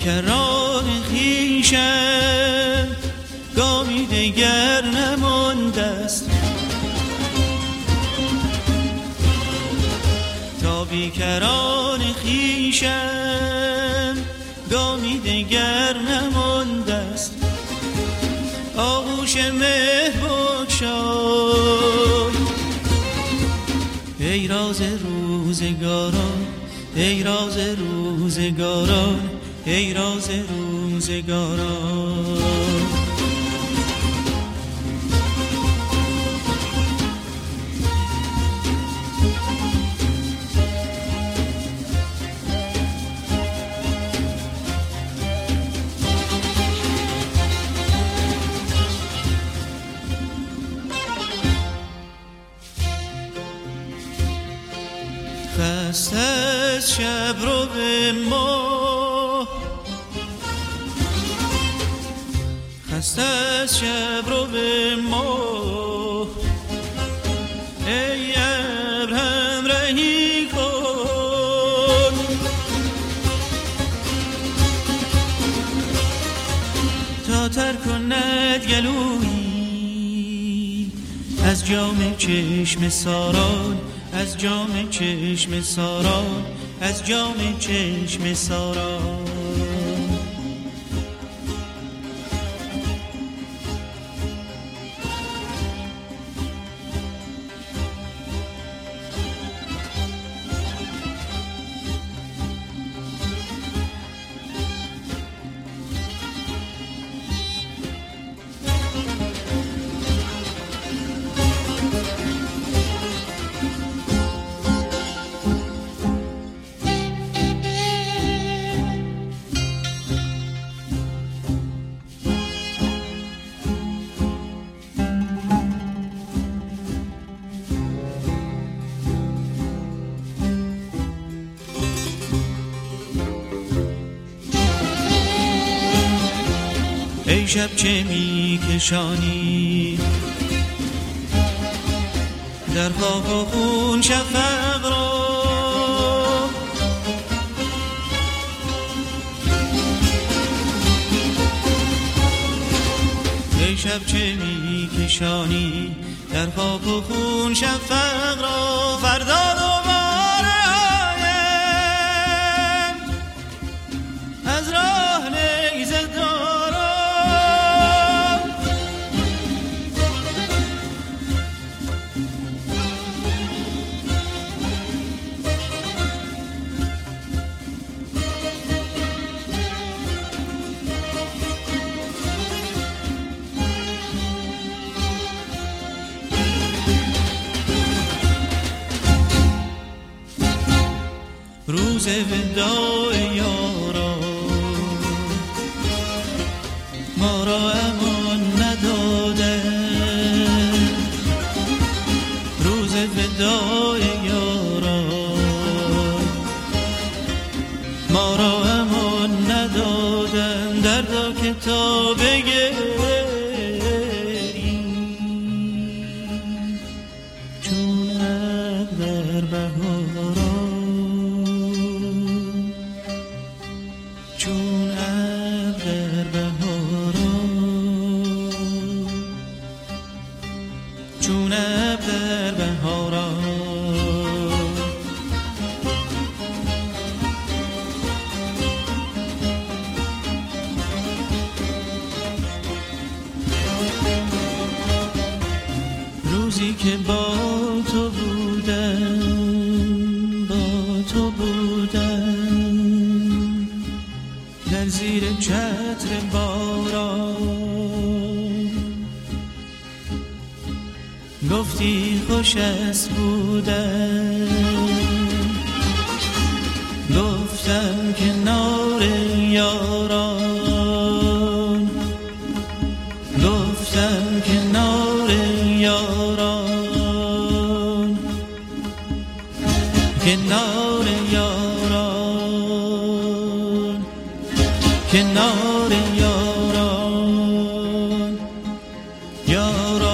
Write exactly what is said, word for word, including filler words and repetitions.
بیکران خویشم گامی دگر نمانده است، تا بیکران خویشم گامی دگر نمانده است. آغوش مهر بگشای ای راز روزگاران، ای راز روزگاران، ای راز روزگاران. خسته از شب رو به ما، خسته از شب رو به ما، ای ابر همراهی کن. تا تر کند گلویی از جام چشم ساران، از جام چشم ساران، از جام چشم ساران. ای شب چه می کشانی در خاک و خون شفق را، ای شب چه می کشانی در خاک و خون شفق را. فردا دوباره آیم از راه نیزه دارم، روز وداع یاران ما را امان نداده، روز وداع یاران ما را امان ندادن. دردا که تا بگریم چون ابر در بهاران، چون ابر در بهاران، چون ابر در بهاران. روزی که با تو بودم، با تو بودم در زیر چتر باران، گفتی خوش است بودم، گفتم کنار یاران، گفتم کنار یاران، کنار یاران، کنار یاران، یاران.